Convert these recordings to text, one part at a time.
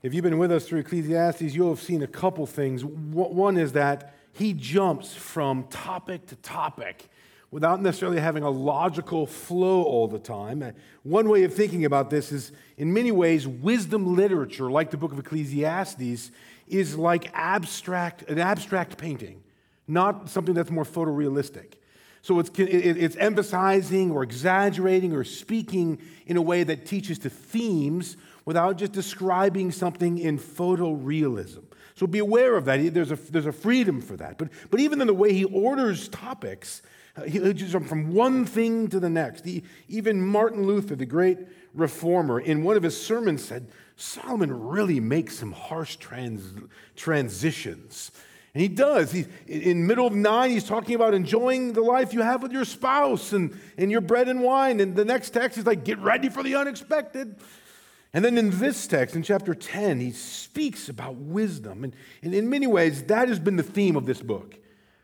If you've been with us through Ecclesiastes, you'll have seen a couple things. One is that he jumps from topic to topic without necessarily having a logical flow all the time. One way of thinking about this is, in many ways, wisdom literature, like the book of Ecclesiastes, is like an abstract painting, not something that's more photorealistic. So it's emphasizing or exaggerating or speaking in a way that teaches to themes without just describing something in photorealism. So be aware of that. There's a freedom for that. But even in the way he orders topics, he'll just jump from one thing to the next. Even Martin Luther, the great reformer, in one of his sermons said, Solomon really makes some harsh transitions. And he does. In middle of 9, he's talking about enjoying the life you have with your spouse and your bread and wine. And the next text is like, get ready for the unexpected. And then in this text, in chapter 10, he speaks about wisdom. And in many ways, that has been the theme of this book.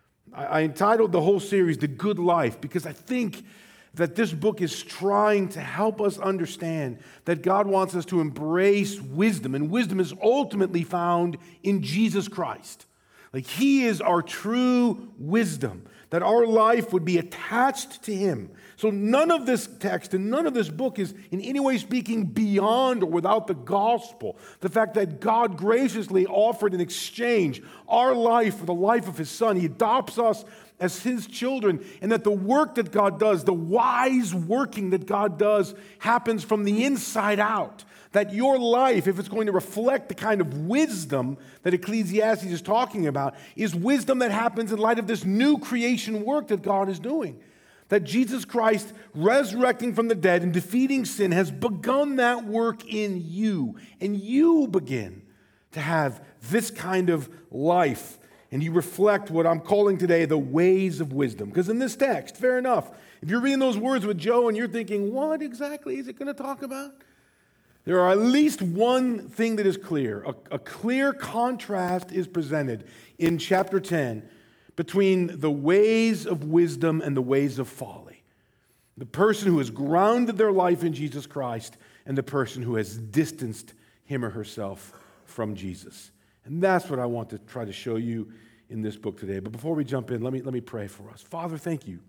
I entitled the whole series, The Good Life, because I think that this book is trying to help us understand that God wants us to embrace wisdom. And wisdom is ultimately found in Jesus Christ. Like he is our true wisdom, that our life would be attached to him. So none of this text and none of this book is in any way speaking beyond or without the gospel. The fact that God graciously offered in exchange our life for the life of his son. He adopts us as his children, and that the work that God does, the wise working that God does, happens from the inside out. That your life, if it's going to reflect the kind of wisdom that Ecclesiastes is talking about, is wisdom that happens in light of this new creation work that God is doing. That Jesus Christ, resurrecting from the dead and defeating sin, has begun that work in you. And you begin to have this kind of life. And you reflect what I'm calling today the ways of wisdom. Because in this text, fair enough, if you're reading those words with Joe and you're thinking, what exactly is it going to talk about? There are at least one thing that is clear. A clear contrast is presented in chapter 10 between the ways of wisdom and the ways of folly. The person who has grounded their life in Jesus Christ and the person who has distanced him or herself from Jesus. And that's what I want to try to show you in this book today. But before we jump in, let me pray for us. Father, thank you.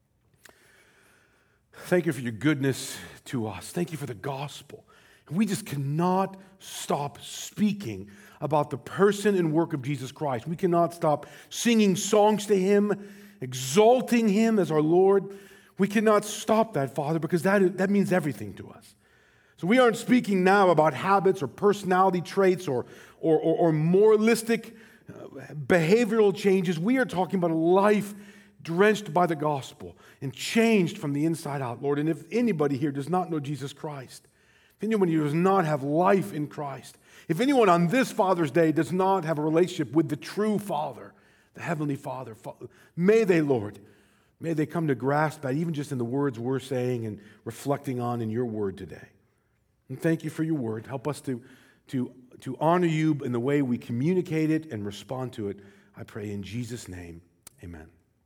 Thank you for your goodness to us. Thank you for the gospel. We just cannot stop speaking about the person and work of Jesus Christ. We cannot stop singing songs to him, exalting him as our Lord. We cannot stop that, Father, because that means everything to us. So we aren't speaking now about habits or personality traits or moralistic behavioral changes. We are talking about a life drenched by the gospel and changed from the inside out, Lord. And if anybody here does not know Jesus Christ, if anyone here does not have life in Christ, if anyone on this Father's Day does not have a relationship with the true Father, the Heavenly Father, may they, Lord, may they come to grasp that even just in the words we're saying and reflecting on in your word today. And thank you for your word. Help us to honor you in the way we communicate it and respond to it. I pray in Jesus' name, amen.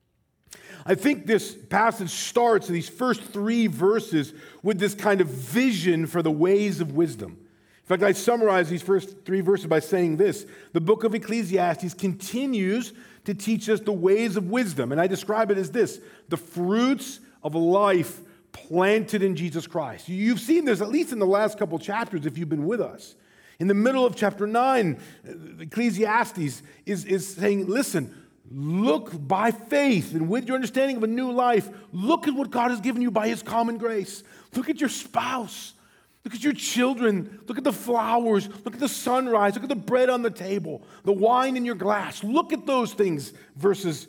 I think this passage starts, these first 3 verses, with this kind of vision for the ways of wisdom. In fact, I summarize these first 3 verses by saying this. The book of Ecclesiastes continues to teach us the ways of wisdom. And I describe it as this: the fruits of a life planted in Jesus Christ. You've seen this at least in the last couple chapters if you've been with us. In the middle of chapter 9, Ecclesiastes is saying, listen, look by faith and with your understanding of a new life, look at what God has given you by his common grace. Look at your spouse. Look at your children. Look at the flowers. Look at the sunrise. Look at the bread on the table, the wine in your glass. Look at those things, verses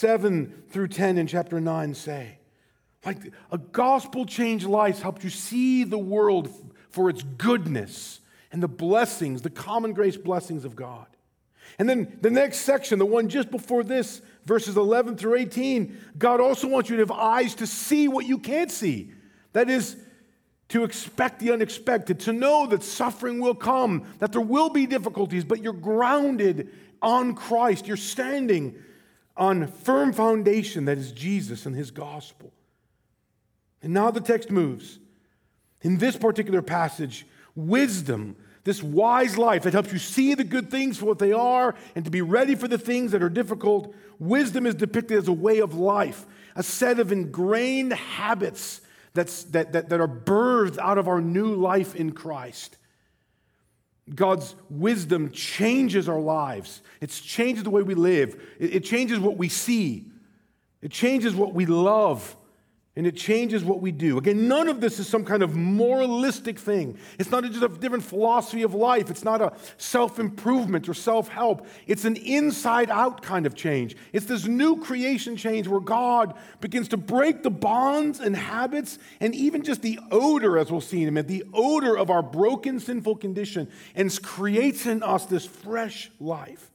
7 through 10 in chapter 9 say. Like a gospel-changed life helps you see the world for its goodness and the blessings, the common grace blessings of God. And then the next section, the one just before this, verses 11 through 18, God also wants you to have eyes to see what you can't see. That is, to expect the unexpected, to know that suffering will come, that there will be difficulties, but you're grounded on Christ. You're standing on firm foundation that is Jesus and his gospel. And now the text moves. In this particular passage, wisdom, this wise life that helps you see the good things for what they are and to be ready for the things that are difficult. Wisdom is depicted as a way of life, a set of ingrained habits that are birthed out of our new life in Christ. God's wisdom changes our lives. It changes the way we live. It changes what we see. It changes what we love. And it changes what we do. Again, none of this is some kind of moralistic thing. It's not just a different philosophy of life. It's not a self-improvement or self-help. It's an inside-out kind of change. It's this new creation change where God begins to break the bonds and habits and even just the odor, as we'll see in a minute, the odor of our broken, sinful condition, and creates in us this fresh life.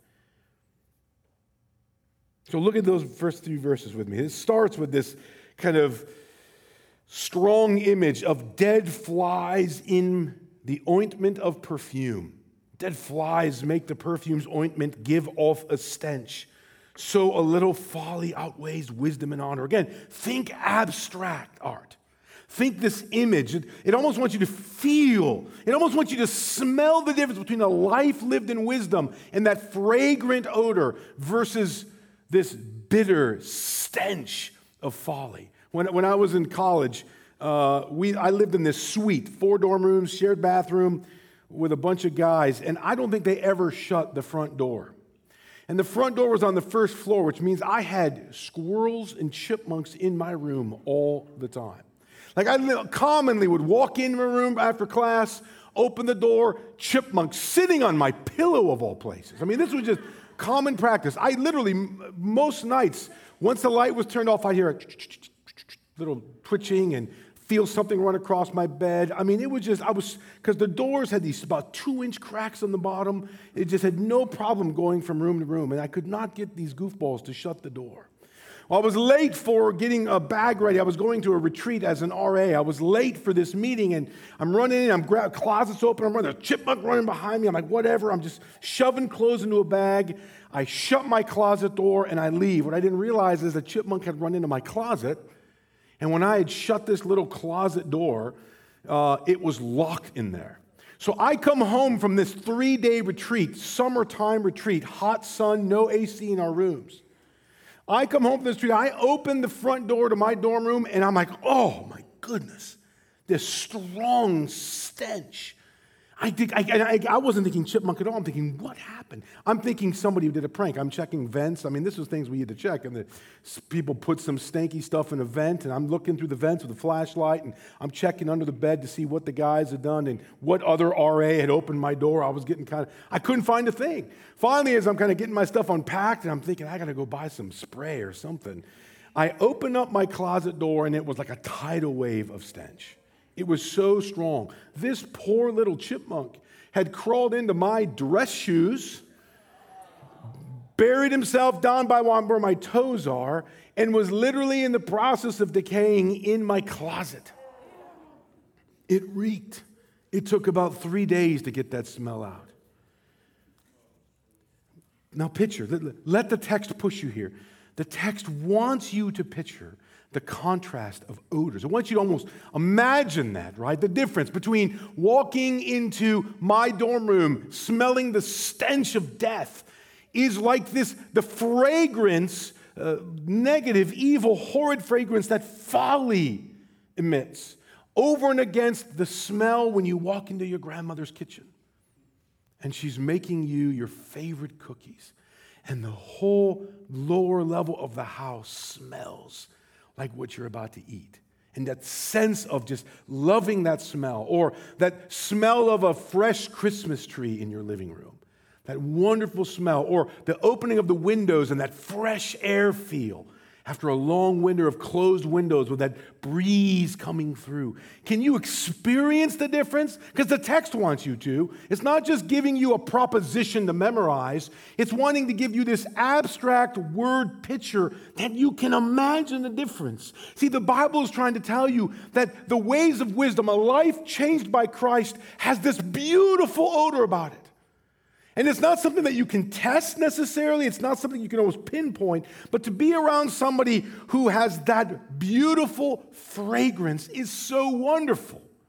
So look at those first 3 verses with me. It starts with this kind of strong image of dead flies in the ointment of perfume. Dead flies make the perfume's ointment give off a stench. So a little folly outweighs wisdom and honor. Again, think abstract art. Think this image. It almost wants you to feel. It almost wants you to smell the difference between a life lived in wisdom and that fragrant odor versus this bitter stench of folly. When I was in college, I lived in this suite, 4 dorm rooms, shared bathroom with a bunch of guys, and I don't think they ever shut the front door. And the front door was on the first floor, which means I had squirrels and chipmunks in my room all the time. Like I commonly would walk in my room after class, open the door, chipmunks sitting on my pillow of all places. I mean, this was just common practice. I literally, most nights, once the light was turned off, I'd hear a little twitching and feel something run across my bed. I mean, it was just, because the doors had these about 2-inch cracks on the bottom. It just had no problem going from room to room, and I could not get these goofballs to shut the door. Well, I was late for getting a bag ready. I was going to a retreat as an RA. I was late for this meeting, and I'm running in. I'm grabbing closets open. I'm running. A chipmunk running behind me. I'm like, whatever. I'm just shoving clothes into a bag. I shut my closet door, and I leave. What I didn't realize is the chipmunk had run into my closet, and when I had shut this little closet door, it was locked in there. So I come home from this 3-day retreat, summertime retreat, hot sun, no AC in our rooms. I come home from the street, I open the front door to my dorm room, and I'm like, oh my goodness, this strong stench. I wasn't thinking chipmunk at all. I'm thinking, what happened? I'm thinking somebody did a prank. I'm checking vents. I mean, this was things we had to check. And people put some stanky stuff in a vent, and I'm looking through the vents with a flashlight, and I'm checking under the bed to see what the guys had done and what other RA had opened my door. I couldn't find a thing. Finally, as I'm kind of getting my stuff unpacked, and I'm thinking, I got to go buy some spray or something, I open up my closet door, and it was like a tidal wave of stench. It was so strong. This poor little chipmunk had crawled into my dress shoes, buried himself down by where my toes are, and was literally in the process of decaying in my closet. It reeked. It took about 3 days to get that smell out. Now picture, let the text push you here. The text wants you to picture the contrast of odors. I want you to almost imagine that, right? The difference between walking into my dorm room, smelling the stench of death, is like this, the fragrance, negative, evil, horrid fragrance that folly emits, over and against the smell when you walk into your grandmother's kitchen and she's making you your favorite cookies, and the whole lower level of the house smells like what you're about to eat. And that sense of just loving that smell, or that smell of a fresh Christmas tree in your living room, that wonderful smell, or the opening of the windows and that fresh air feel after a long winter of closed windows with that breeze coming through. Can you experience the difference? Because the text wants you to. It's not just giving you a proposition to memorize. It's wanting to give you this abstract word picture that you can imagine the difference. See, the Bible is trying to tell you that the ways of wisdom, a life changed by Christ, has this beautiful odor about it. And it's not something that you can test necessarily. It's not something you can always pinpoint. But to be around somebody who has that beautiful fragrance is so wonderful.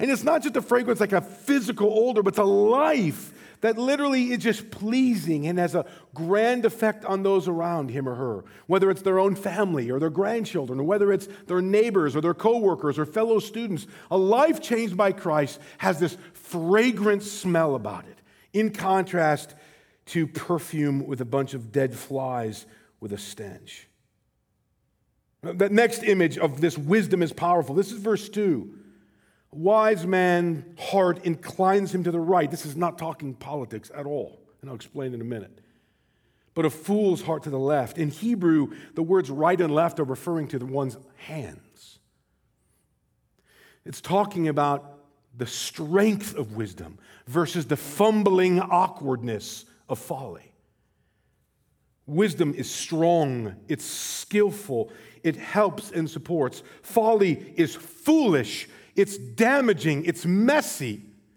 And it's not just a fragrance like a physical odor, but it's a life that literally is just pleasing and has a grand effect on those around him or her, whether it's their own family or their grandchildren, or whether it's their neighbors or their coworkers or fellow students. A life changed by Christ has this fragrant smell about it, in contrast to perfume with a bunch of dead flies with a stench. That next image of this wisdom is powerful. This is verse 2. A wise man's heart inclines him to the right. This is not talking politics at all, and I'll explain in a minute. But a fool's heart to the left. In Hebrew, the words right and left are referring to one's hands. It's talking about the strength of wisdom versus the fumbling awkwardness of folly. Wisdom is strong, it's skillful, it helps and supports. Folly is foolish, it's damaging, it's messy.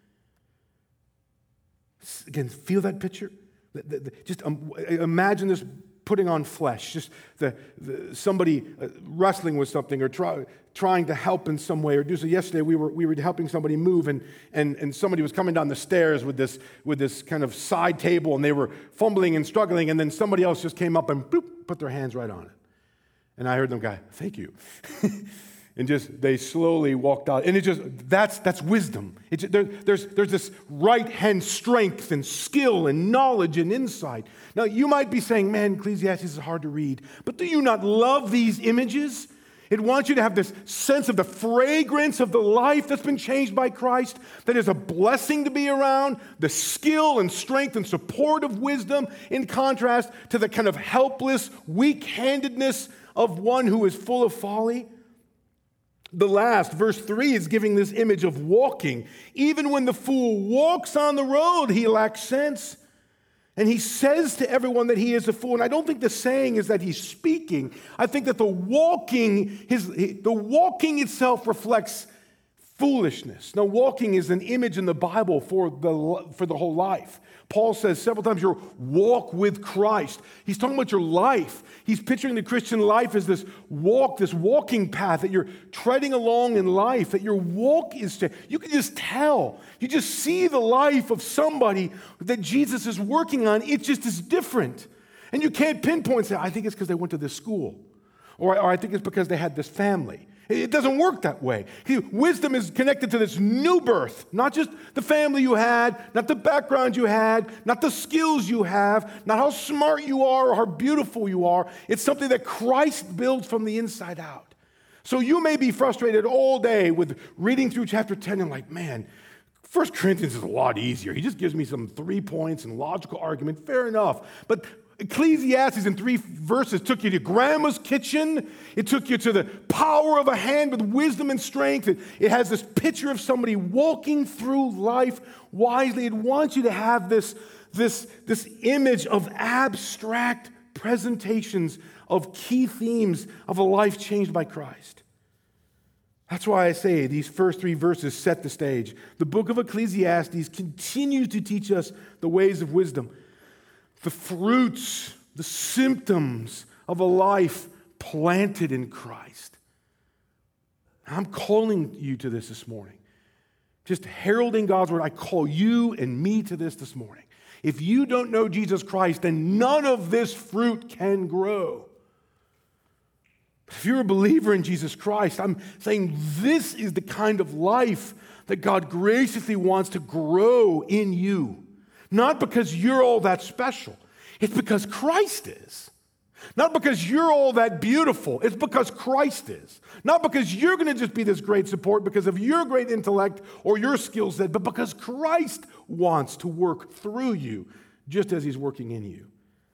Again, feel that picture? Just imagine this putting on flesh, just somebody wrestling with something or trying to help in some way or do so. Yesterday we were helping somebody move, and somebody was coming down the stairs with this kind of side table, and they were fumbling and struggling, and then somebody else just came up and boop, put their hands right on it. And I heard them go, "Thank you." And they slowly walked out. And that's wisdom. There's this right hand strength and skill and knowledge and insight. Now, you might be saying, man, Ecclesiastes is hard to read. But do you not love these images? It wants you to have this sense of the fragrance of the life that's been changed by Christ, that is a blessing to be around, the skill and strength and support of wisdom, in contrast to the kind of helpless, weak-handedness of one who is full of folly. The last, verse 3, is giving this image of walking. Even when the fool walks on the road, he lacks sense. And he says to everyone that he is a fool. And I don't think the saying is that he's speaking. I think that the walking itself reflects foolishness. Now, walking is an image in the Bible for the whole life. Paul says several times, your walk with Christ. He's talking about your life. He's picturing the Christian life as this walking path that you're treading along in life, that your walk is, you can just tell. You just see the life of somebody that Jesus is working on. It just is different. And you can't pinpoint and say, I think it's because they went to this school. Or I think it's because they had this family. It doesn't work that way. Wisdom is connected to this new birth, not just the family you had, not the background you had, not the skills you have, not how smart you are or how beautiful you are. It's something that Christ builds from the inside out. So you may be frustrated all day with reading through chapter 10 and like, man, 1 Corinthians is a lot easier. He just gives me some 3 points and logical argument. Fair enough. But Ecclesiastes in 3 verses took you to grandma's kitchen. It took you to the power of a hand with wisdom and strength. It has this picture of somebody walking through life wisely. It wants you to have this image of abstract presentations of key themes of a life changed by Christ. That's why I say these first 3 verses set the stage. The book of Ecclesiastes continues to teach us the ways of wisdom, the fruits, the symptoms of a life planted in Christ. I'm calling you to this morning. Just heralding God's word, I call you and me to this morning. If you don't know Jesus Christ, then none of this fruit can grow. If you're a believer in Jesus Christ, I'm saying this is the kind of life that God graciously wants to grow in you. Not because you're all that special. It's because Christ is. Not because you're all that beautiful. It's because Christ is. Not because you're going to just be this great support because of your great intellect or your skill set, but because Christ wants to work through you just as he's working in you.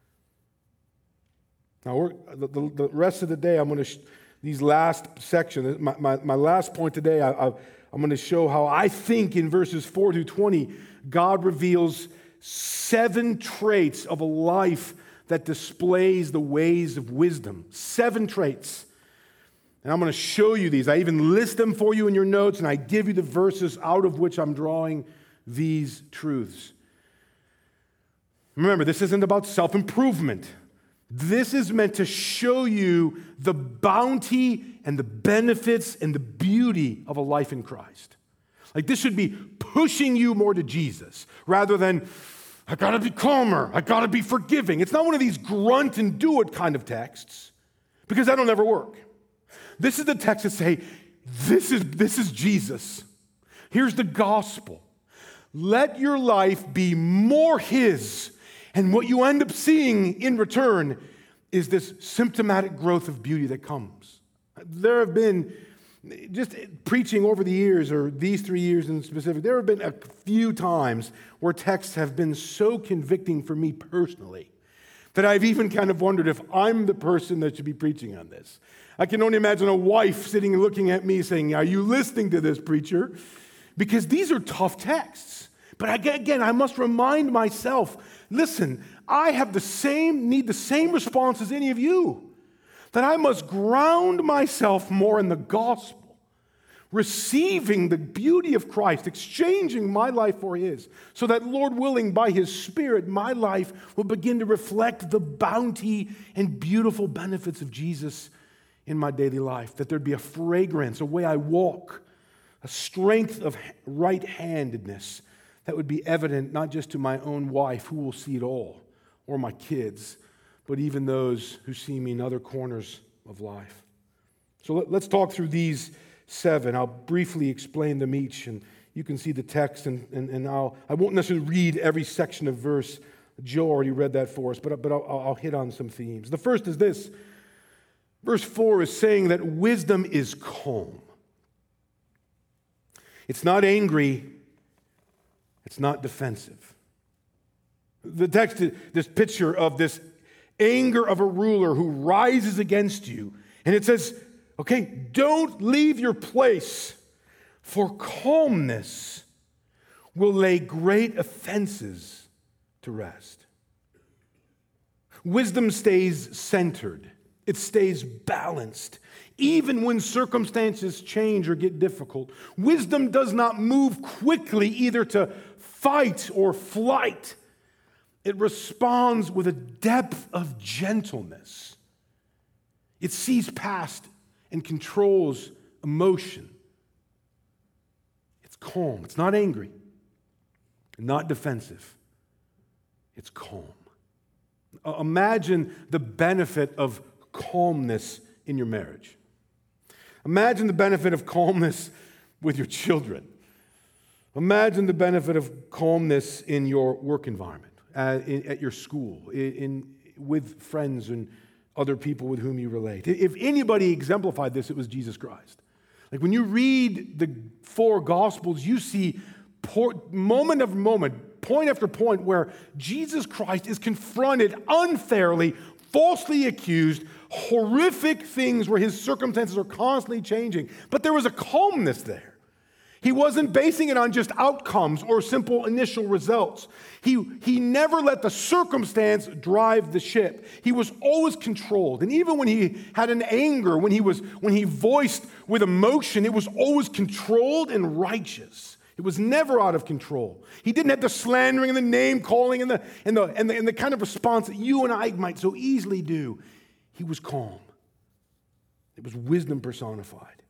Now, the rest of the day, I'm going to, these last sections, my last point today, I'm going to show how I think in verses 4 to 20, God reveals 7 traits of a life that displays the ways of wisdom. 7 traits. And I'm going to show you these. I even list them for you in your notes, and I give you the verses out of which I'm drawing these truths. Remember, this isn't about self-improvement. This is meant to show you the bounty and the benefits and the beauty of a life in Christ. Like this should be pushing you more to Jesus rather than, I gotta be calmer, I gotta be forgiving. It's not one of these grunt and do it kind of texts because that'll never work. This is the text that say, this is Jesus. Here's the gospel. Let your life be more His. And what you end up seeing in return is this symptomatic growth of beauty that comes. There have been, just preaching over the years, or these 3 years in specific, there have been a few times where texts have been so convicting for me personally that I've even kind of wondered if I'm the person that should be preaching on this. I can only imagine a wife sitting and looking at me saying, are you listening to this, preacher? Because these are tough texts. But again, I must remind myself, listen, I have need the same response as any of you, that I must ground myself more in the gospel, receiving the beauty of Christ, exchanging my life for His, so that, Lord willing, by His Spirit, my life will begin to reflect the bounty and beautiful benefits of Jesus in my daily life, that there'd be a fragrance, a way I walk, a strength of right-handedness that would be evident not just to my own wife, who will see it all, or my kids, but even those who see me in other corners of life. So let's talk through these 7. I'll briefly explain them each, and you can see the text, and I won't necessarily read every section of verse. Joe already read that for us, but I'll hit on some themes. The first is this. Verse 4 is saying that wisdom is calm. It's not angry. It's not defensive. The text is this picture of this anger of a ruler who rises against you. And it says, okay, don't leave your place, for calmness will lay great offenses to rest. Wisdom stays centered. It stays balanced. Even when circumstances change or get difficult, wisdom does not move quickly either to fight or flight. It responds with a depth of gentleness. It sees past and controls emotion. It's calm. It's not angry, not defensive. It's calm. Imagine the benefit of calmness in your marriage. Imagine the benefit of calmness with your children. Imagine the benefit of calmness in your work environment, at your school, with friends and other people with whom you relate. If anybody exemplified this, it was Jesus Christ. Like when you read the 4 Gospels, you see moment after moment, point after point, where Jesus Christ is confronted unfairly, falsely accused, horrific things where his circumstances are constantly changing. But there was a calmness there. He wasn't basing it on just outcomes or simple initial results. He never let the circumstance drive the ship. He was always controlled. And even when he had an anger, when he voiced with emotion, it was always controlled and righteous. It was never out of control. He didn't have the slandering and the name calling and the kind of response that you and I might so easily do. He was calm. It was wisdom personified.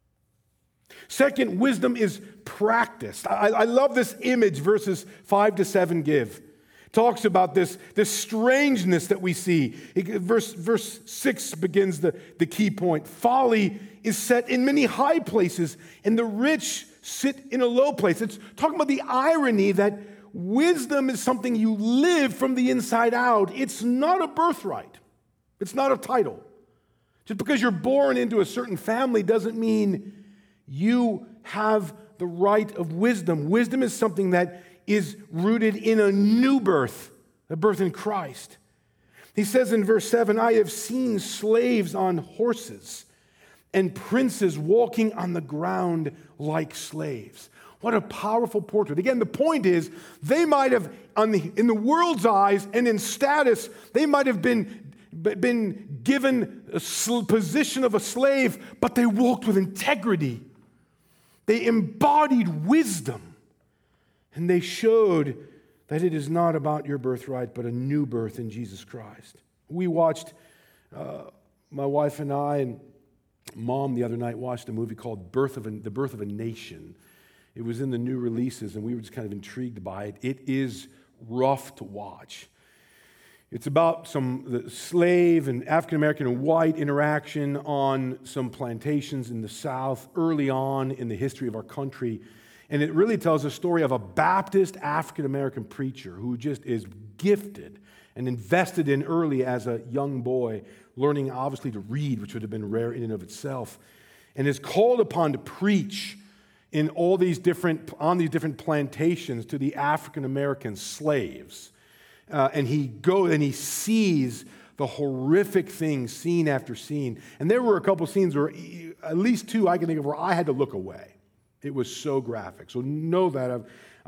Second, wisdom is practiced. I love this image verses 5 to 7 give. It talks about this strangeness that we see. Verse 6 begins the key point. Folly is set in many high places, and the rich sit in a low place. It's talking about the irony that wisdom is something you live from the inside out. It's not a birthright. It's not a title. Just because you're born into a certain family doesn't mean you have the right of wisdom. Wisdom is something that is rooted in a new birth, a birth in Christ. He says in verse 7, I have seen slaves on horses and princes walking on the ground like slaves. What a powerful portrait. Again, the point is, they might have, in the world's eyes and in status, they might have been given a position of a slave, but they walked with integrity. They embodied wisdom, and they showed that it is not about your birthright, but a new birth in Jesus Christ. We watched, my wife and I and Mom the other night watched a movie called The Birth of a Nation. It was in the new releases, and we were just kind of intrigued by it. It is rough to watch. It's about the slave and African-American and white interaction on some plantations in the South early on in the history of our country. And it really tells a story of a Baptist African-American preacher who just is gifted and invested in early as a young boy, learning obviously to read, which would have been rare in and of itself, and is called upon to preach on these different plantations to the African-American slaves. And he sees the horrific things scene after scene. And there were a couple scenes where, at least two I can think of, where I had to look away. It was so graphic. So know that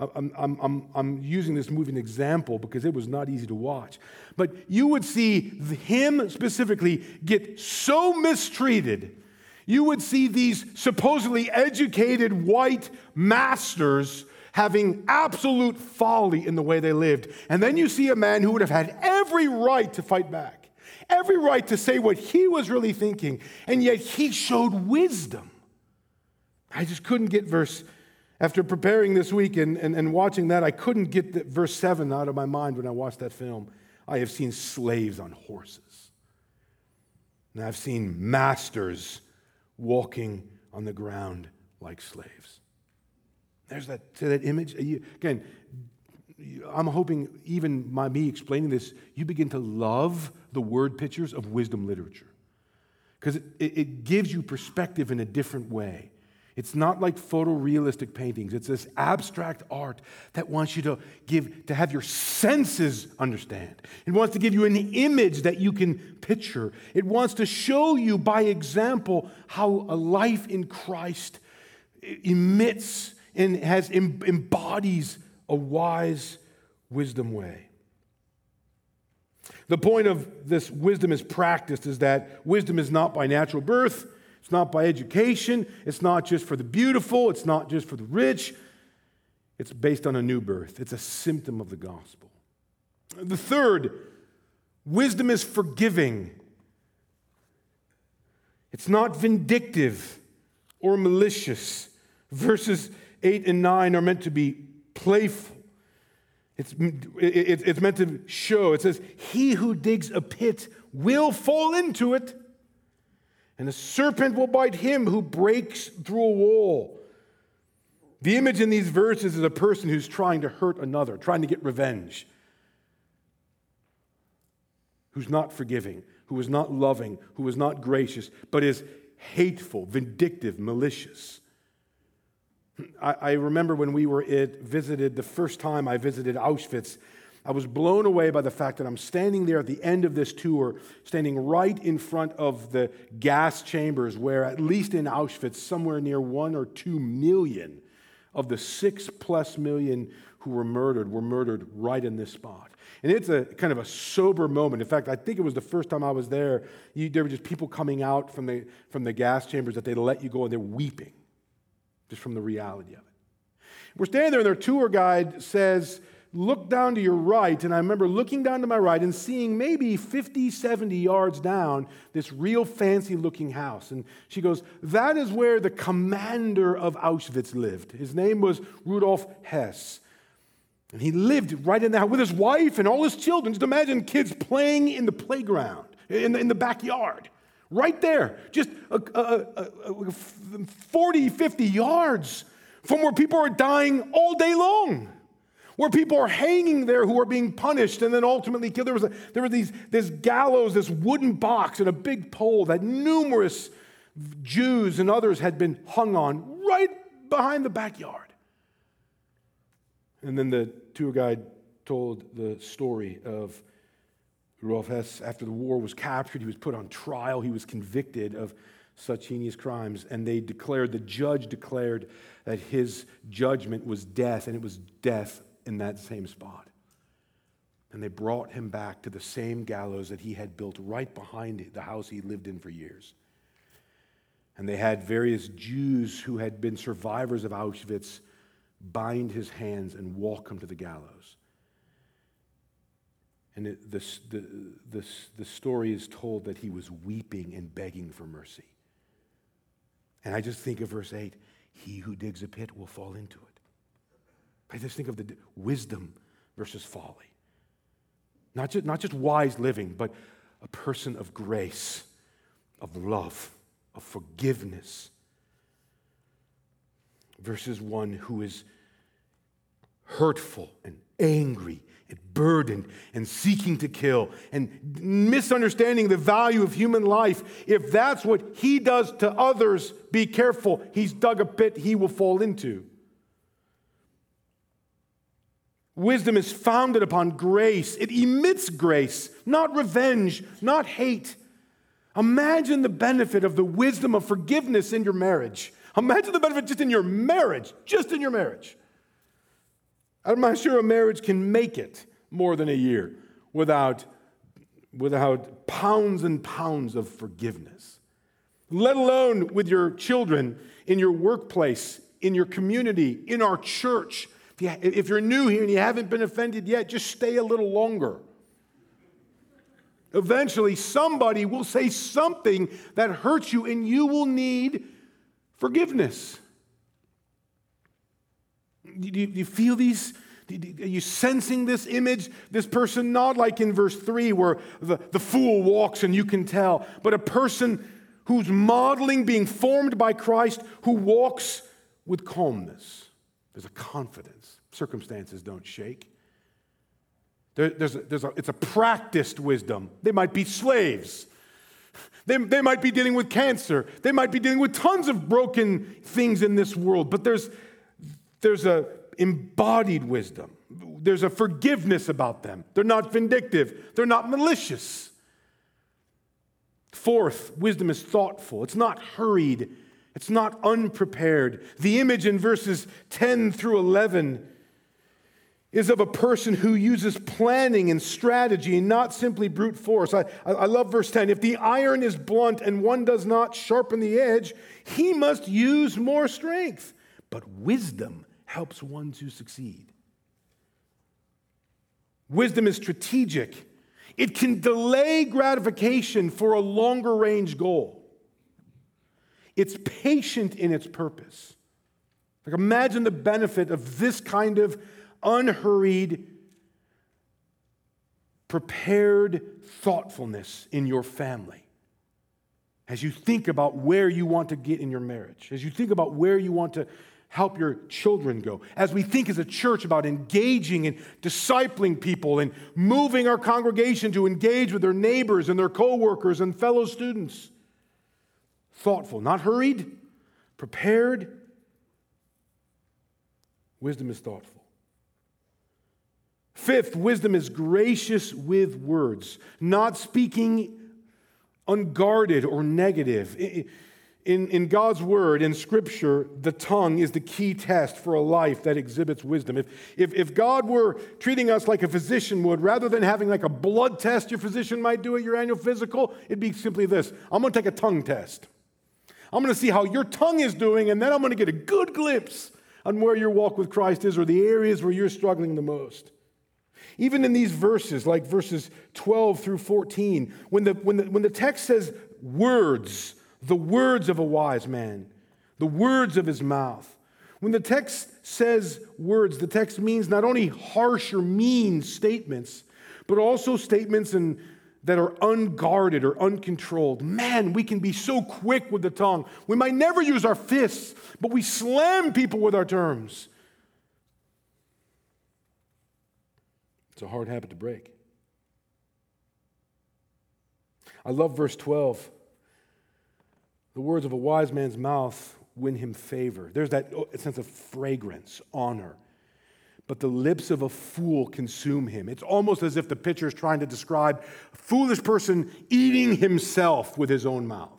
I'm using this movie as an example because it was not easy to watch. But you would see him specifically get so mistreated. You would see these supposedly educated white masters having absolute folly in the way they lived. And then you see a man who would have had every right to fight back, every right to say what he was really thinking, and yet he showed wisdom. I just couldn't get after preparing this week and watching that, I couldn't get verse 7 out of my mind when I watched that film. I have seen slaves on horses, and I've seen masters walking on the ground like slaves. There's that image. Again, I'm hoping even me explaining this, you begin to love the word pictures of wisdom literature. Because it gives you perspective in a different way. It's not like photorealistic paintings. It's this abstract art that wants you to have your senses understand. It wants to give you an image that you can picture. It wants to show you by example how a life in Christ emits and embodies a wise wisdom way. The point of this wisdom is practiced is that wisdom is not by natural birth, it's not by education, it's not just for the beautiful, it's not just for the rich. It's based on a new birth. It's a symptom of the gospel. The third, wisdom is forgiving. It's not vindictive or malicious. Verses 8 and 9 are meant to be playful. It's meant to show. It says, he who digs a pit will fall into it, and a serpent will bite him who breaks through a wall. The image in these verses is a person who's trying to hurt another, trying to get revenge, who's not forgiving, who is not loving, who is not gracious, but is hateful, vindictive, malicious. I remember when the first time I visited Auschwitz, I was blown away by the fact that I'm standing there at the end of this tour, standing right in front of the gas chambers where, at least in Auschwitz, somewhere near 1 or 2 million of the 6+ million who were murdered right in this spot. And it's a kind of a sober moment. In fact, I think it was the first time I was there, there were just people coming out from the gas chambers that they let you go, and they're weeping just from the reality of it. We're standing there, and their tour guide says, look down to your right. And I remember looking down to my right and seeing maybe 50, 70 yards down this real fancy-looking house. And she goes, that is where the commander of Auschwitz lived. His name was Rudolf Hess. And he lived right in that with his wife and all his children. Just imagine kids playing in the playground, in the backyard. Right there, just 40, 50 yards from where people are dying all day long, where people are hanging there who are being punished and then ultimately killed. There was this gallows, this wooden box and a big pole that numerous Jews and others had been hung on right behind the backyard. And then the tour guide told the story of Rudolf Hess. After the war was captured, he was put on trial. He was convicted of such heinous crimes. And the judge declared that his judgment was death, and it was death in that same spot. And they brought him back to the same gallows that he had built right behind the house he lived in for years. And they had various Jews who had been survivors of Auschwitz bind his hands and walk him to the gallows. And the story is told that he was weeping and begging for mercy. And I just think of verse 8. he who digs a pit will fall into it. I just think of the wisdom versus folly. Not just wise living, but a person of grace, of love, of forgiveness, versus one who is hurtful and angry and burdened and seeking to kill and misunderstanding the value of human life. If that's what he does to others, be careful. He's dug a pit he will fall into. Wisdom is founded upon grace. It emits grace, not revenge, not hate. Imagine the benefit of the wisdom of forgiveness in your marriage. Imagine the benefit just in your marriage, I'm not sure a marriage can make it more than a year without pounds and pounds of forgiveness. Let alone with your children, in your workplace, in your community, in our church. If you're new here and you haven't been offended yet, just stay a little longer. Eventually, somebody will say something that hurts you, and you will need forgiveness. Do you feel these? Are you sensing this image? This person, not like in verse 3 where the fool walks and you can tell, but a person who's modeling being formed by Christ, who walks with calmness. There's a confidence. Circumstances don't shake. It's a practiced wisdom. They might be slaves. They might be dealing with cancer. They might be dealing with tons of broken things in this world. But there's a embodied wisdom. There's a forgiveness about them. They're not vindictive. They're not malicious. Fourth, wisdom is thoughtful. It's not hurried. It's not unprepared. The image in verses 10 through 11 is of a person who uses planning and strategy and not simply brute force. I love verse 10. If the iron is blunt and one does not sharpen the edge, he must use more strength. But wisdom helps one to succeed. Wisdom is strategic. It can delay gratification for a longer range goal. It's patient in its purpose. Like, imagine the benefit of this kind of unhurried, prepared thoughtfulness in your family. As you think about where you want to get in your marriage, as you think about where you want to help your children go, as we think as a church about engaging and discipling people and moving our congregation to engage with their neighbors and their co-workers and fellow students. Thoughtful, not hurried, prepared. Wisdom is thoughtful. Fifth, wisdom is gracious with words, not speaking unguarded or negative. In God's word, in Scripture, the tongue is the key test for a life that exhibits wisdom. If God were treating us like a physician would, rather than having like a blood test your physician might do at your annual physical, it'd be simply this: I'm going to take a tongue test. I'm going to see how your tongue is doing, and then I'm going to get a good glimpse on where your walk with Christ is or the areas where you're struggling the most. Even in these verses, like verses 12 through 14, when the text says words, the words of a wise man, the words of his mouth. When the text says words, the text means not only harsh or mean statements, but also statements that are unguarded or uncontrolled. Man, we can be so quick with the tongue. We might never use our fists, but we slam people with our terms. It's a hard habit to break. I love verse 12. The words of a wise man's mouth win him favor. There's that sense of fragrance, honor. But the lips of a fool consume him. It's almost as if the picture is trying to describe a foolish person eating himself with his own mouth.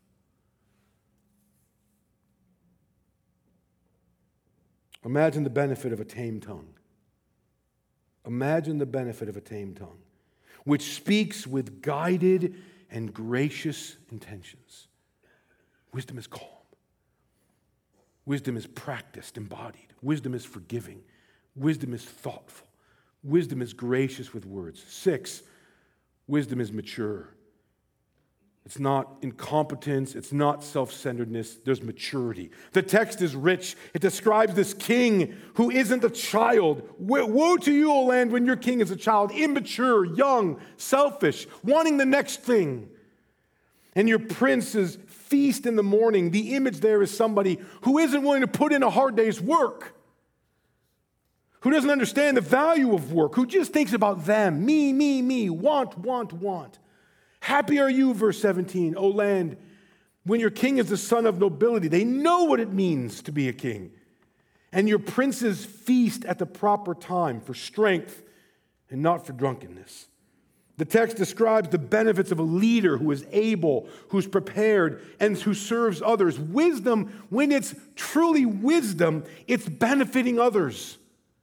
Imagine the benefit of a tame tongue. Imagine the benefit of a tame tongue, which speaks with guided and gracious intentions. Wisdom is calm. Wisdom is practiced, embodied. Wisdom is forgiving. Wisdom is thoughtful. Wisdom is gracious with words. 6, wisdom is mature. It's not incompetence. It's not self-centeredness. There's maturity. The text is rich. It describes this king who isn't a child. Woe to you, O land, when your king is a child, immature, young, selfish, wanting the next thing. And your princes feast in the morning. The image there is somebody who isn't willing to put in a hard day's work, who doesn't understand the value of work, who just thinks about them, me, want. Happy are you, verse 17, O land, when your king is the son of nobility. They know what it means to be a king. And your princes feast at the proper time for strength and not for drunkenness. The text describes the benefits of a leader who is able, who's prepared, and who serves others. Wisdom, when it's truly wisdom, it's benefiting others.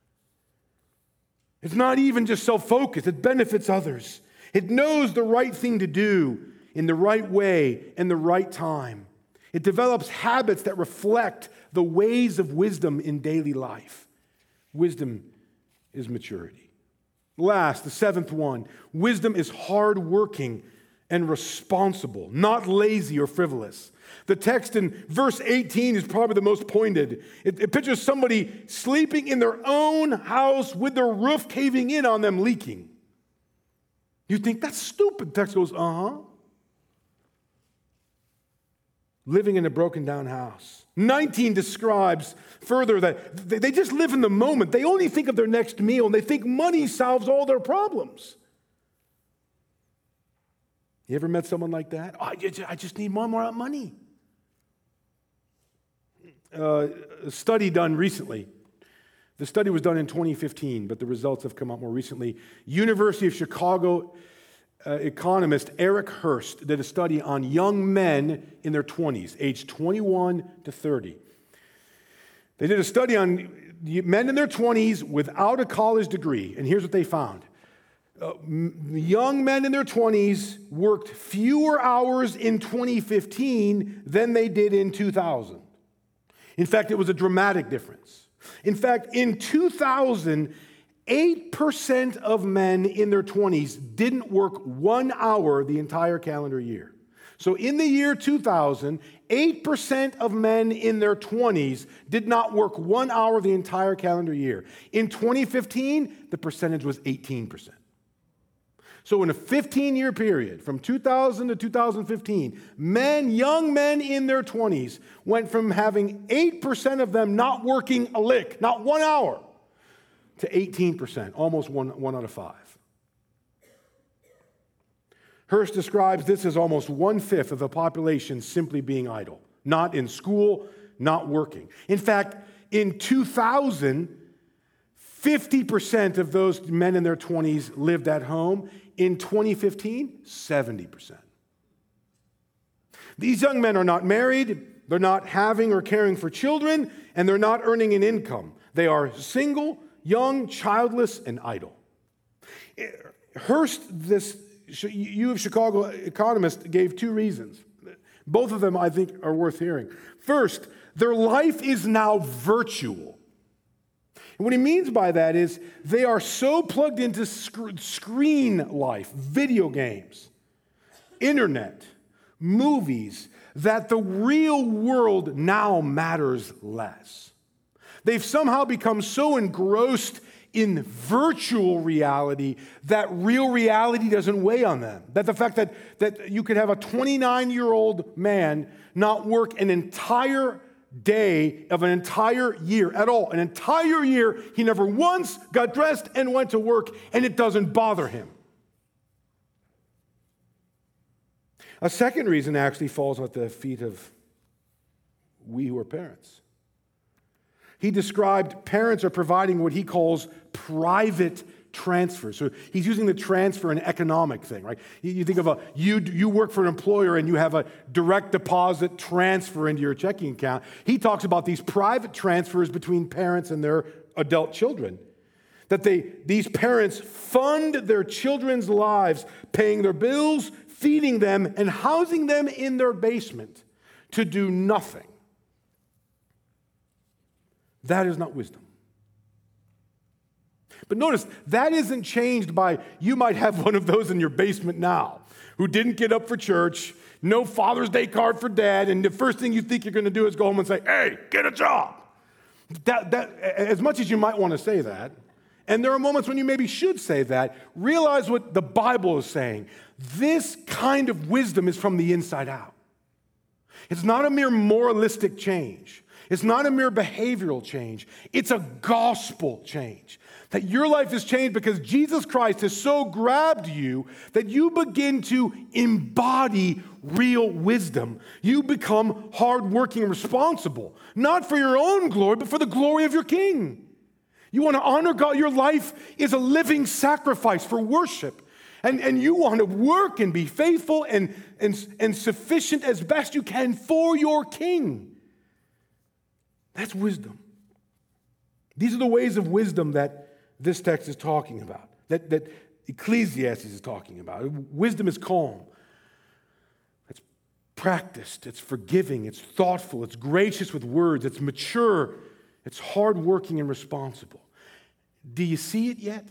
It's not even just self-focused. It benefits others. It knows the right thing to do in the right way and the right time. It develops habits that reflect the ways of wisdom in daily life. Wisdom is maturity. Last, the seventh one, wisdom is hardworking and responsible, not lazy or frivolous. The text in verse 18 is probably the most pointed. It pictures somebody sleeping in their own house with their roof caving in on them, leaking. You think, that's stupid. The text goes, living in a broken down house. 19 describes further that they just live in the moment. They only think of their next meal, and they think money solves all their problems. You ever met someone like that? I just need more money. A study done recently. The study was done in 2015, but the results have come out more recently. University of Chicago economist Eric Hurst did a study on young men in their 20s, aged 21 to 30. They did a study on men in their 20s without a college degree, and here's what they found. Young men in their 20s worked fewer hours in 2015 than they did in 2000. In fact, it was a dramatic difference. In fact, in 2000, 8% of men in their 20s didn't work 1 hour the entire calendar year. So in the year 2000, 8% of men in their 20s did not work 1 hour the entire calendar year. In 2015, the percentage was 18%. So in a 15-year period, from 2000 to 2015, young men in their 20s went from having 8% of them not working a lick, not 1 hour, to 18%, almost one out of 5. Hurst describes this as almost 1/5 of the population simply being idle, not in school, not working. In fact, in 2000, 50% of those men in their 20s lived at home. In 2015, 70%. These young men are not married, they're not having or caring for children, and they're not earning an income. They are single, young, childless, and idle. Hurst, this U of Chicago economist, gave 2 reasons. Both of them, I think, are worth hearing. First, their life is now virtual. And what he means by that is they are so plugged into screen life, video games, internet, movies, that the real world now matters less. They've somehow become so engrossed in virtual reality that real reality doesn't weigh on them. That the fact that you could have a 29-year-old man not work an entire day of an entire year at all. An entire year, he never once got dressed and went to work, and it doesn't bother him. A second reason actually falls at the feet of we who are parents. He described parents are providing what he calls private transfer. So he's using the transfer an economic thing, right? You think of you work for an employer and you have a direct deposit transfer into your checking account. He talks about these private transfers between parents and their adult children. That these parents fund their children's lives, paying their bills, feeding them, and housing them in their basement to do nothing. That is not wisdom. But notice, that isn't changed by, you might have one of those in your basement now, who didn't get up for church, no Father's Day card for dad, and the first thing you think you're going to do is go home and say, hey, get a job. That, as much as you might want to say that, and there are moments when you maybe should say that, realize what the Bible is saying. This kind of wisdom is from the inside out. It's not a mere moralistic change. It's not a mere behavioral change. It's a gospel change. That your life is changed because Jesus Christ has so grabbed you that you begin to embody real wisdom. You become hardworking and responsible, not for your own glory, but for the glory of your King. You want to honor God. Your life is a living sacrifice for worship. And you want to work and be faithful and sufficient as best you can for your King. That's wisdom. These are the ways of wisdom that this text is talking about, that Ecclesiastes is talking about. Wisdom is calm. It's practiced. It's forgiving. It's thoughtful. It's gracious with words. It's mature. It's hardworking and responsible. Do you see it yet?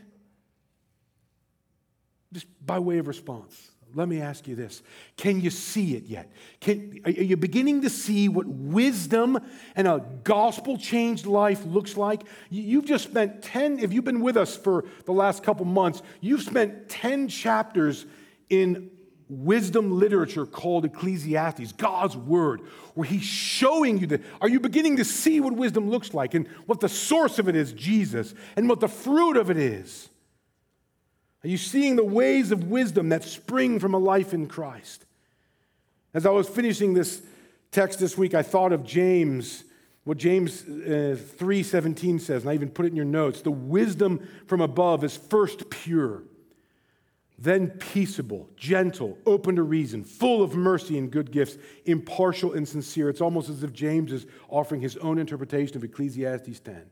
Just by way of response, let me ask you this. Can you see it yet? Are you beginning to see what wisdom and a gospel-changed life looks like? You've just spent if you've been with us for the last couple months, you've spent 10 chapters in wisdom literature called Ecclesiastes, God's Word, where He's showing you that. Are you beginning to see what wisdom looks like and what the source of it is, Jesus, and what the fruit of it is? Are you seeing the ways of wisdom that spring from a life in Christ? As I was finishing this text this week, I thought of James, what James 3:17 says, and I even put it in your notes. The wisdom from above is first pure, then peaceable, gentle, open to reason, full of mercy and good gifts, impartial and sincere. It's almost as if James is offering his own interpretation of Ecclesiastes 10.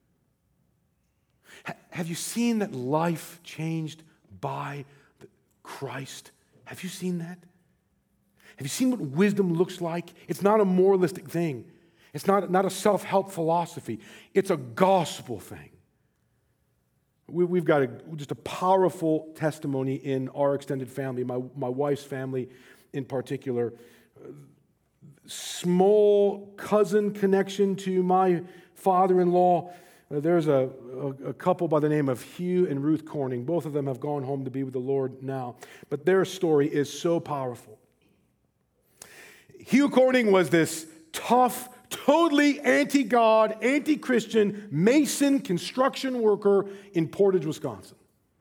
Have you seen that life changed by Christ? Have you seen that? Have you seen what wisdom looks like? It's not a moralistic thing. It's not a self-help philosophy. It's a gospel thing. We've got just a powerful testimony in our extended family, my wife's family in particular. Small cousin connection to my father-in-law. There's a couple by the name of Hugh and Ruth Corning. Both of them have gone home to be with the Lord now. But their story is so powerful. Hugh Corning was this tough, totally anti-God, anti-Christian mason construction worker in Portage, Wisconsin.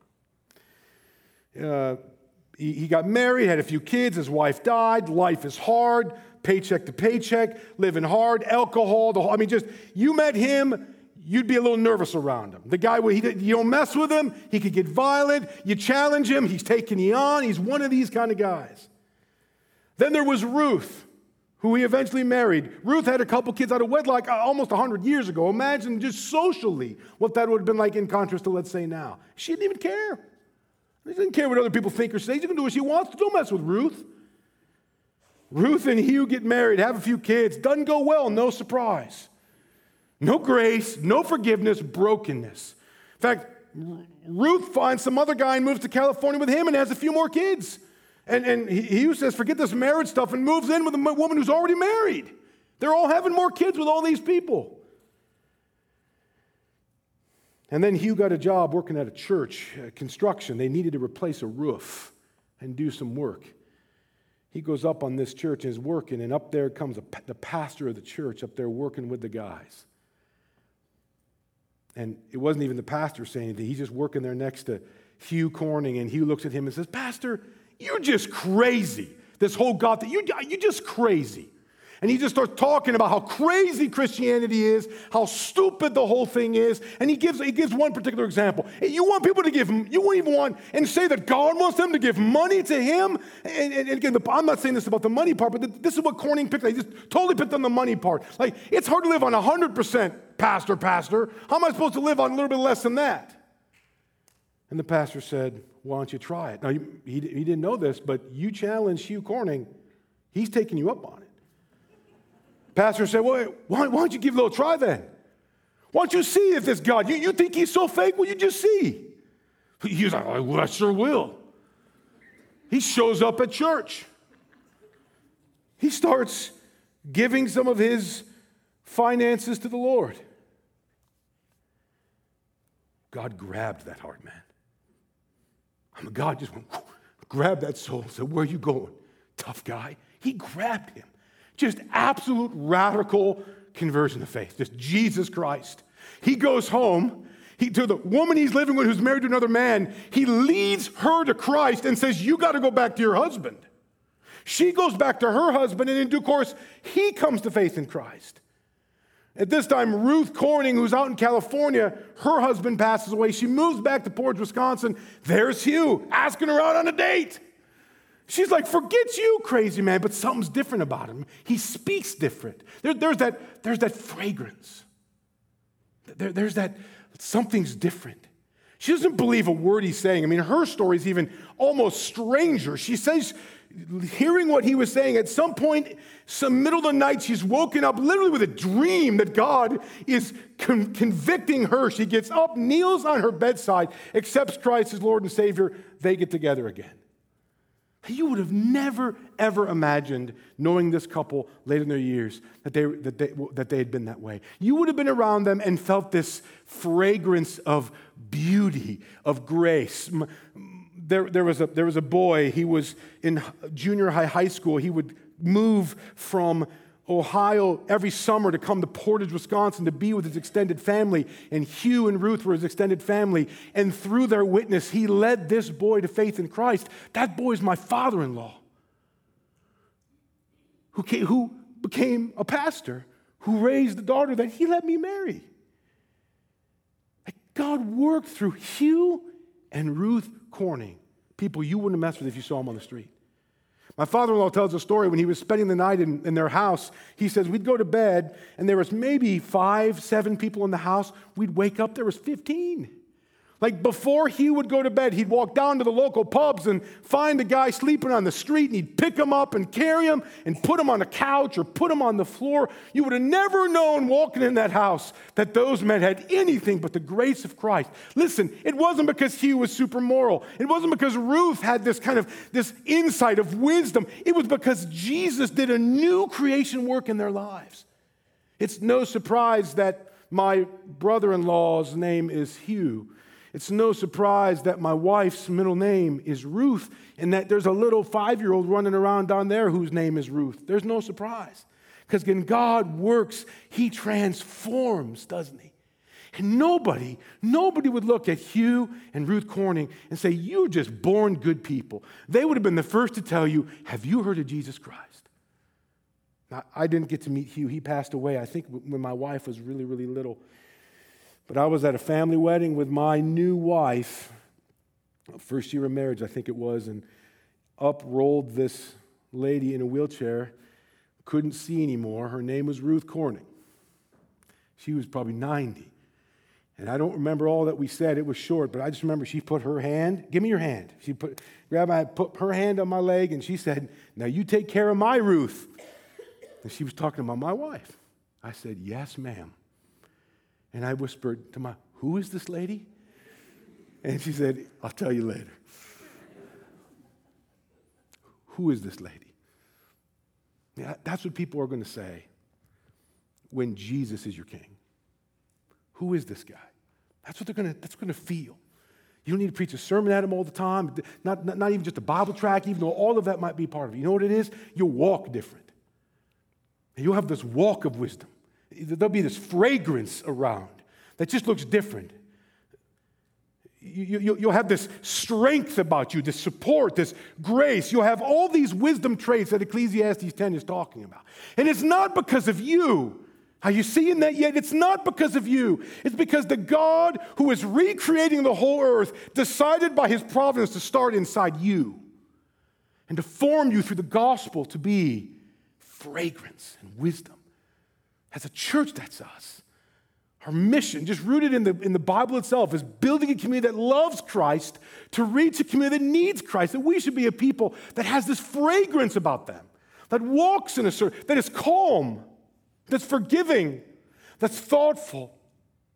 He got married, had a few kids. His wife died. Life is hard, paycheck to paycheck, living hard, alcohol. You met him, you'd be a little nervous around him. The guy, you don't mess with him. He could get violent. You challenge him. He's taking you on. He's one of these kind of guys. Then there was Ruth, who he eventually married. Ruth had a couple kids out of wedlock almost 100 years ago. Imagine just socially what that would have been like in contrast to, let's say, now. She didn't even care. She didn't care what other people think or say. She can do what she wants. Don't mess with Ruth. Ruth and Hugh get married, have a few kids. Doesn't go well, no surprise. No grace, no forgiveness, brokenness. In fact, Ruth finds some other guy and moves to California with him and has a few more kids. And Hugh says, forget this marriage stuff, and moves in with a woman who's already married. They're all having more kids with all these people. And then Hugh got a job working at a church, construction. They needed to replace a roof and do some work. He goes up on this church and is working, and up there comes the pastor of the church up there working with the guys. And it wasn't even the pastor saying anything. He's just working there next to Hugh Corning, and Hugh looks at him and says, Pastor, you're just crazy. This whole God thing, you're just crazy. And he just starts talking about how crazy Christianity is, how stupid the whole thing is. And he gives one particular example. You want people to you won't even want, and say that God wants them to give money to him. And again, I'm not saying this about the money part, but this is what Corning picked. He just totally picked on the money part. Like, it's hard to live on 100% pastor. How am I supposed to live on a little bit less than that? And the pastor said, why don't you try it? Now, he didn't know this, but you challenged Hugh Corning. He's taking you up on it. Pastor said, well, why don't you give it a little try then? Why don't you see if this God, you think he's so fake? Well, you just see. He's like, well, I sure will. He shows up at church. He starts giving some of his finances to the Lord. God grabbed that heart, man. God just went, grabbed that soul and said, where are you going? Tough guy. He grabbed him. Just absolute radical conversion of faith. Just Jesus Christ. He goes home. To the woman he's living with who's married to another man, he leads her to Christ and says, you got to go back to your husband. She goes back to her husband, and in due course, he comes to faith in Christ. At this time, Ruth Corning, who's out in California, her husband passes away. She moves back to Portage, Wisconsin. There's Hugh, asking her out on a date. She's like, forget you, crazy man, but something's different about him. He speaks different. There's that fragrance. There's that something's different. She doesn't believe a word he's saying. I mean, her story is even almost stranger. She says, hearing what he was saying, at some point, some middle of the night, she's woken up literally with a dream that God is convicting her. She gets up, kneels on her bedside, accepts Christ as Lord and Savior. They get together again. You would have never, ever imagined, knowing this couple late in their years, that they had been that way. You would have been around them and felt this fragrance of beauty, of grace. There was a boy, he was in junior high school. He would move from Ohio every summer to come to Portage, Wisconsin to be with his extended family. And Hugh and Ruth were his extended family. And through their witness, he led this boy to faith in Christ. That boy is my father-in-law, who became a pastor, who raised the daughter that he let me marry. God worked through Hugh and Ruth Corning, people you wouldn't mess with if you saw them on the street. My father-in-law tells a story when he was spending the night in their house. He says, we'd go to bed, and there was maybe 5, 7 people in the house. We'd wake up, there was 15. Like before he would go to bed, he'd walk down to the local pubs and find a guy sleeping on the street, and he'd pick him up and carry him and put him on a couch or put him on the floor. You would have never known walking in that house that those men had anything but the grace of Christ. Listen, it wasn't because he was super moral. It wasn't because Ruth had this insight of wisdom. It was because Jesus did a new creation work in their lives. It's no surprise that my brother-in-law's name is Hugh. It's no surprise that my wife's middle name is Ruth and that there's a little 5-year-old running around down there whose name is Ruth. There's no surprise. Because when God works, he transforms, doesn't he? And nobody would look at Hugh and Ruth Corning and say, you're just born good people. They would have been the first to tell you, have you heard of Jesus Christ? Now, I didn't get to meet Hugh. He passed away, I think, when my wife was really, really little. But I was at a family wedding with my new wife, first year of marriage, I think it was, and up rolled this lady in a wheelchair, couldn't see anymore. Her name was Ruth Corning. She was probably 90. And I don't remember all that we said. It was short, but I just remember she put her hand, give me your hand. She put her hand on my leg, and she said, now you take care of my Ruth. And she was talking about my wife. I said, yes, ma'am. And I whispered to who is this lady? And she said, I'll tell you later. Who is this lady? Yeah, that's what people are going to say when Jesus is your king. Who is this guy? That's what they're going to feel. You don't need to preach a sermon at him all the time, not even just a Bible track, even though all of that might be part of it. You know what it is? You'll walk different. And you'll have this walk of wisdom. There'll be this fragrance around that just looks different. You'll have this strength about you, this support, this grace. You'll have all these wisdom traits that Ecclesiastes 10 is talking about. And it's not because of you. Are you seeing that yet? It's not because of you. It's because the God who is recreating the whole earth decided by his providence to start inside you and to form you through the gospel to be fragrance and wisdom. As a church, that's us. Our mission, just rooted in the Bible itself, is building a community that loves Christ to reach a community that needs Christ. That we should be a people that has this fragrance about them, that walks in a certain, that is calm, that's forgiving, that's thoughtful,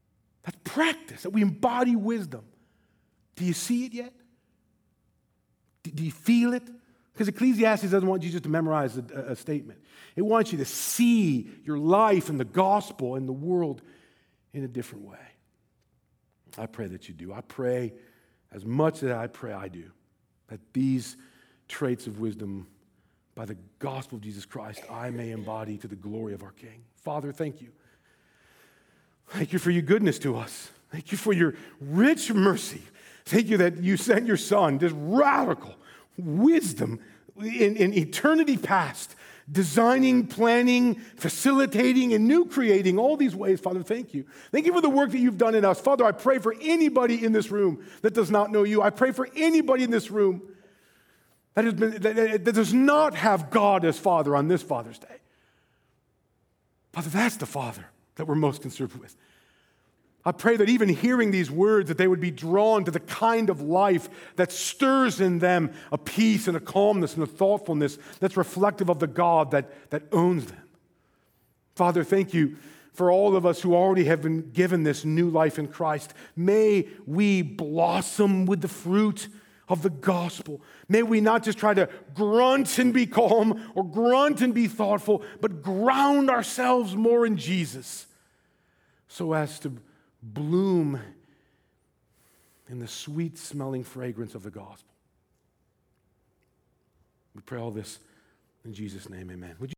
practice, that we embody wisdom. Do you see it yet? Do you feel it? Because Ecclesiastes doesn't want you just to memorize a statement. It wants you to see your life and the gospel and the world in a different way. I pray that you do. I pray as much as I pray I do, that these traits of wisdom, by the gospel of Jesus Christ, I may embody to the glory of our King. Father, thank you. Thank you for your goodness to us. Thank you for your rich mercy. Thank you that you sent your Son, this radical wisdom in eternity past, designing, planning, facilitating, and new creating, all these ways. Father, thank you. Thank you for the work that you've done in us. Father, I pray for anybody in this room that does not know you. I pray for anybody in this room that does not have God as Father on this Father's Day. Father, that's the Father that we're most concerned with. I pray that even hearing these words, that they would be drawn to the kind of life that stirs in them a peace and a calmness and a thoughtfulness that's reflective of the God that owns them. Father, thank you for all of us who already have been given this new life in Christ. May we blossom with the fruit of the gospel. May we not just try to grunt and be calm or grunt and be thoughtful, but ground ourselves more in Jesus so as to bloom in the sweet-smelling fragrance of the gospel. We pray all this in Jesus' name, amen. Would you